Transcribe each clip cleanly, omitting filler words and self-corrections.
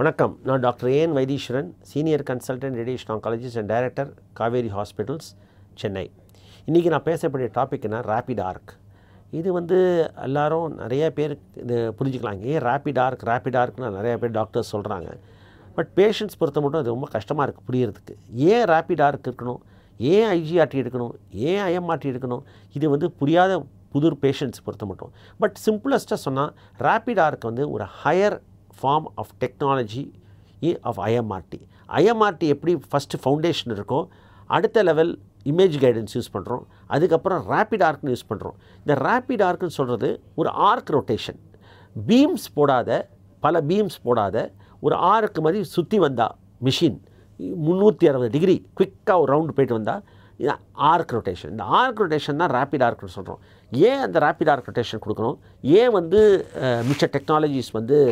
வணக்கம். நான் doctor A N Vaidheeswaran, senior consultant radiation oncologist and director Kaveri hospitals, Chennai. இன்றைக்கி நான் பேசக்கூடிய டாபிக்னா ரேபிட் ஆர்க். இது எல்லோரும் நிறைய பேர் இது புரிஞ்சுக்கலாங்க. ஏன் ரேபிட் ஆர்க்னு நிறையா பேர் டாக்டர்ஸ் சொல்கிறாங்க. பட் பேஷண்ட்ஸ் பொறுத்த மட்டும் அது ரொம்ப கஷ்டமாக இருக்குது புரியறதுக்கு. ஏன் ரேபிட் ஆர்க் இருக்கணும், ஏன் ஐஜிஆர்டி எடுக்கணும், ஏன் ஐஎம்ஆர்டி எடுக்கணும், இது புரியாத புது பேஷண்ட்ஸ் பொறுத்த மட்டும். பட் சிம்பிளஸ்ட்டாக சொன்னால் ரேபிட் ஆர்க் ஒரு higher form of technology of IMRT. IMRT எப்படி ஃபஸ்ட்டு ஃபவுண்டேஷன் இருக்கோ, அடுத்த லெவல் இமேஜ் கைடன்ஸ் யூஸ் பண்ணுறோம், அதுக்கப்புறம் ரேபிட் ஆர்க்னு யூஸ் பண்ணுறோம். இந்த ரேபிட் ஆர்க்னு சொல்கிறது ஒரு ஆர்க் ரொட்டேஷன், பீம்ஸ் போடாத, பல பீம்ஸ் போடாத ஒரு ஆர்க் மாதிரி சுற்றி வந்தால் மிஷின் 360 டிகிரி குவிக்காக ஒரு ரவுண்டு போய்ட்டு வந்தால் இது ஆர்க் ரொட்டேஷன். இந்த ஆர்க் ரொட்டேஷன் தான் ரேபிட் ஆர்க்னு சொல்கிறோம். ஏன் அந்த ரேபிட் ஆர்க் ரொட்டேஷன் கொடுக்கணும், ஏன் மிச்ச டெக்னாலஜிஸ்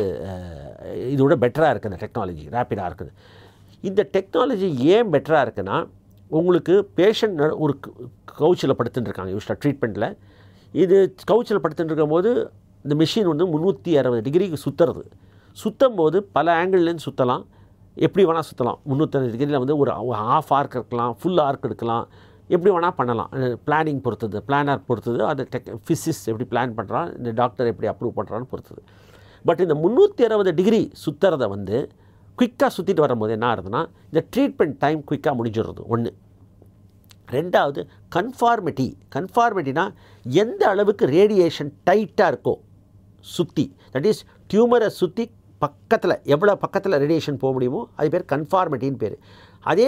இதோட பெட்டராக இருக்குது இந்த டெக்னாலஜி ரேபிட் ஆர்க்குன்னு. இந்த டெக்னாலஜி ஏன் பெட்டராக இருக்குன்னா, உங்களுக்கு பேஷண்ட் ஒரு கவுச்சில் படுத்துட்டுருக்காங்க யூஸ்வலாக ட்ரீட்மெண்ட்டில். இது கவுச்சில் படுத்துட்டு இருக்கும்போது இந்த மிஷின் 360 டிகிரிக்கு சுற்றும் போது பல ஆங்கிள்லேருந்து சுற்றலாம், எப்படி வேணால் சுற்றலாம். 360 டிகிரியில் ஒரு ஹாஃப் ஆர்க் இருக்கலாம், ஃபுல் ஆர்க் எடுக்கலாம், எப்படி வேணால் பண்ணலாம். பிளானிங் பொறுத்தது, பிளானர் பொறுத்தது, அது ஃபிசிக்ஸ் எப்படி பிளான் பண்ணுறான், இந்த டாக்டர் எப்படி அப்ரூவ் பண்ணுறான்னு பொறுத்தது. பட் இந்த 360 டிகிரி சுற்றுறதை குயிக்காக சுற்றிட்டு வரும்போது என்ன ஆகுதுன்னா, இந்த ட்ரீட்மெண்ட் டைம் குயிக்காக முடிஞ்சிடுறது ஒன்று. ரெண்டாவது கன்ஃபார்மிட்டினா எந்த அளவுக்கு ரேடியேஷன் டைட்டாக இருக்கோ சுற்றி, தட் இஸ் டியூமரை சுற்றி பக்கத்தில் எவ்வளோ பக்கத்தில் ரேடியேஷன் போக முடியுமோ அது பேர் கன்ஃபார்மிட்டின்னு பேர். அதே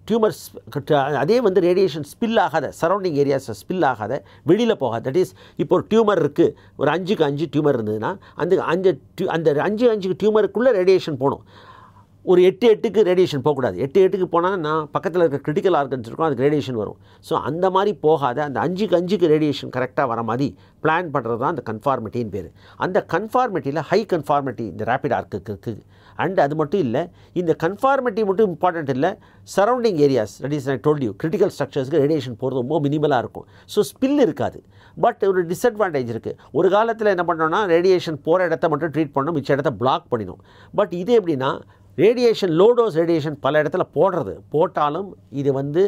ரேடியேஷன் ஸ்பில் ஆகாத, சரௌண்டிங் ஏரியாஸை ஸ்பில் ஆகாத, வெளியில் போகாது. தட் இஸ் இப்போ ஒரு டியூமர் இருக்குது, ஒரு 5க்கு 5 டியூமர் இருந்ததுன்னா அந்த 5 டியூமருக்குள்ளே ரேடியேஷன் போகணும். ஒரு 8க்கு ரேடியேஷன் போகக்கூடாது. 8க்கு போனால் நான் பக்கத்தில் இருக்க கிரிட்டிக்கல் ஆர்கன்ஸ் இருக்கும், அதுக்கு ரேடியேஷன் வரும். ஸோ அந்த மாதிரி போகாத, அந்த 5க்கு ரேடியேஷன் கரெக்டாக வர மாதிரி பிளான் பண்ணுறது தான் அந்த கன்ஃபார்மிட்டின்னு பேர். அந்த கன்ஃபார்மிட்டியில் ஹை கன்ஃபார்மிட்டி இந்த ரேபிட் ஆர்க்கு இருக்குது. அண்ட் அது மட்டும் இல்லை, இந்த கன்ஃபார்மிட்டி மட்டும் இம்பார்ட்டன்ட் இல்லை, surrounding areas, that is I told you, critical ஸ்ட்ரக்சர்ஸ்க்கு ரேடியேஷன் போகிறது ரொம்ப மினிமலாக இருக்கும். ஸோ ஸ்பில் இருக்காது. பட் ஒரு டிஸ்அட்வான்டேஜ் இருக்குது. ஒரு காலத்தில் என்ன பண்ணோன்னா, ரேடியேஷன் போகிற இடத்த மட்டும் ட்ரீட் பண்ணணும், மிச்ச இடத்த பிளாக் பண்ணிடும். பட் இது எப்படின்னா, ரேடியேஷன் லோ டோஸ் ரேடியேஷன் பல இடத்துல போட்டாலும் இது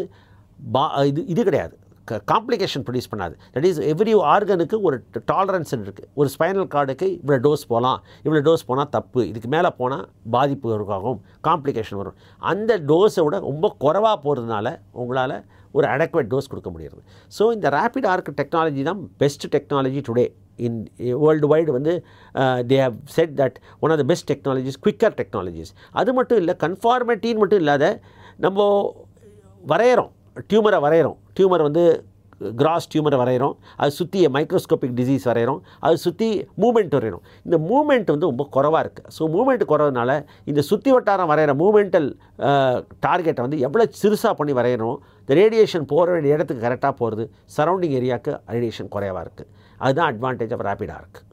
இது கிடையாது, காம்ப்ளிகேஷன் ப்ரொடியூஸ் பண்ணாது. தட் இஸ் எவ்ரி ஆர்கனுக்கு ஒரு டாலரன்ஸ் இருக்குது. ஒரு ஸ்பைனல் கார்டுக்கு இவ்வளோ டோஸ் போகலாம், இவ்வளோ டோஸ் போனால் தப்பு, இதுக்கு மேலே போனால் பாதிப்பு ஆகும், காம்ப்ளிகேஷன் வரும். அந்த டோஸை விட ரொம்ப குறைவாக போகிறதுனால உங்களால் ஒரு அடெக்வேட் டோஸ் கொடுக்க முடியாது. ஸோ இந்த ரேபிட் ஆர்க் டெக்னாலஜி தான் best technology today in worldwide. They have said that one of the best technologies, quicker technologies. அது மட்டும் இல்லை, கன்ஃபார்மிட்டின்னு மட்டும் இல்லாத, நம்ம வரைகிறோம், டியூமர் கிராஸ் டியூமரை வரைகிறோம், அது சுற்றி மைக்ரோஸ்கோபிக் டிசீஸ் வரைகிறோம், அது சுற்றி மூமெண்ட் வரைகிறோம். இந்த மூமெண்ட் ரொம்ப குறைவாக இருக்குது. ஸோ மூமெண்ட் குறைவதுனால இந்த சுற்றி வட்டாரம் வரைகிற மூமெண்டல் டார்கெட்டை எவ்வளோ சிறுசாக பண்ணி வரைகிறோம், இந்த ரேடியேஷன் போகிற வேண்டிய இடத்துக்கு கரெக்டாக போகிறது, சரௌண்டிங் ஏரியாவுக்கு ரேடியேஷன் குறைவாக இருக்குது. அதுதான் அட்வான்டேஜ் ஆஃப் ரேபிட் ஆர்க்.